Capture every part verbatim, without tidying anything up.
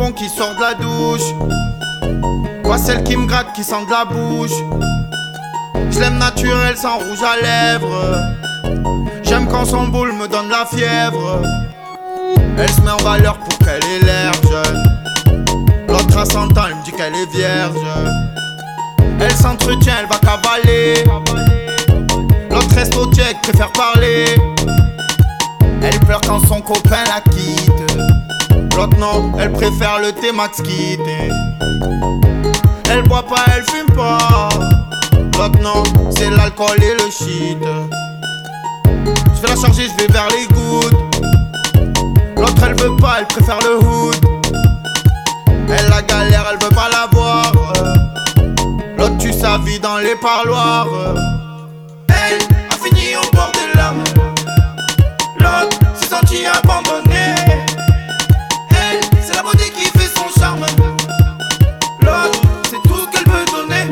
bonbon qui sort de la douche. Pas celle qui me gratte, qui sent de la bouche. Je l'aime naturel sans rouge à lèvres. J'aime quand son boule me donne la fièvre. Elle se met en valeur pour qu'elle ait l'air jeune. L'autre à cent ans, elle me dit qu'elle est vierge. Elle s'entretient, elle va cavaler. L'autre reste au check, préfère parler. Elle pleure quand son copain la quitte. L'autre non, elle préfère le thé Max Kit. Elle boit pas, elle fume pas. L'autre non, c'est l'alcool et le shit. Je vais la charger, je vais vers les gouttes. L'autre elle veut pas, elle préfère le hood. Elle la galère, elle veut pas la voir. L'autre tue sa vie dans les parloirs. Elle a fini au bord des larmes. L'autre s'est senti abandonné. Elle, c'est la beauté qui fait son charme. L'autre, c'est tout ce qu'elle peut donner.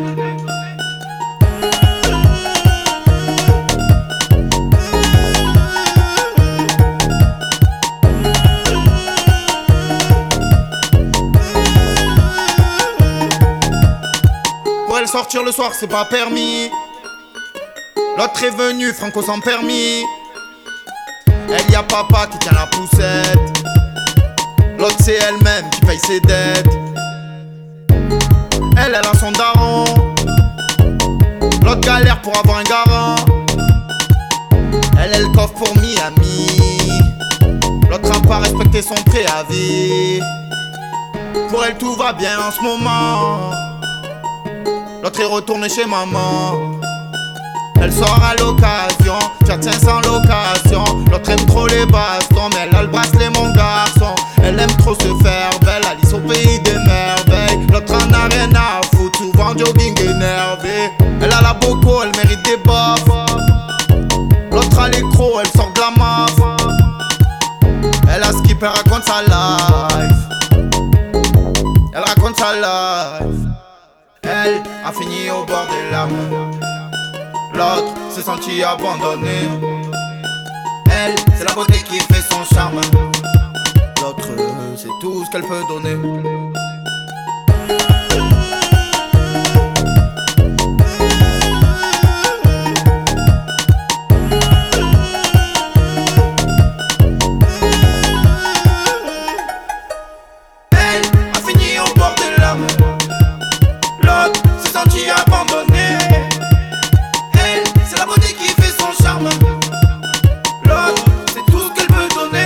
Pour elle sortir le soir, c'est pas permis. L'autre est venu, franco sans permis. Elle y a papa qui tient la poussette. L'autre c'est elle-même qui paye ses dettes. Elle, elle a son daron. L'autre galère pour avoir un garant. Elle, elle coffre pour Miami. L'autre a pas respecté son préavis. Pour elle tout va bien en ce moment. L'autre est retourné chez maman. Elle sort à l'occasion, tient sans location. L'autre aime trop les bastons, mais elle a le bracelet mon garçon. Elle aime trop se faire belle, Alice au pays des merveilles. L'autre en a rien à foutre, souvent jogging énervé. Elle a la boco, elle mérite des baffes. L'autre a l'écro, elle sort de la maf. Elle a skip, elle raconte sa life. Elle raconte sa life. Elle a fini au bord des larmes. L'autre s'est senti abandonné. Elle, c'est la beauté qui fait son charme. L'autre, c'est tout ce qu'elle peut donner. Elle a fini au bord des larmes. L'autre s'est senti abandonné. Elle, c'est la beauté qui fait son charme. L'autre, c'est tout ce qu'elle peut donner.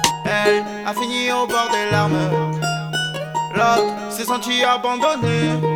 Elle a fini au bord des larmes. L'autre s'est senti abandonné.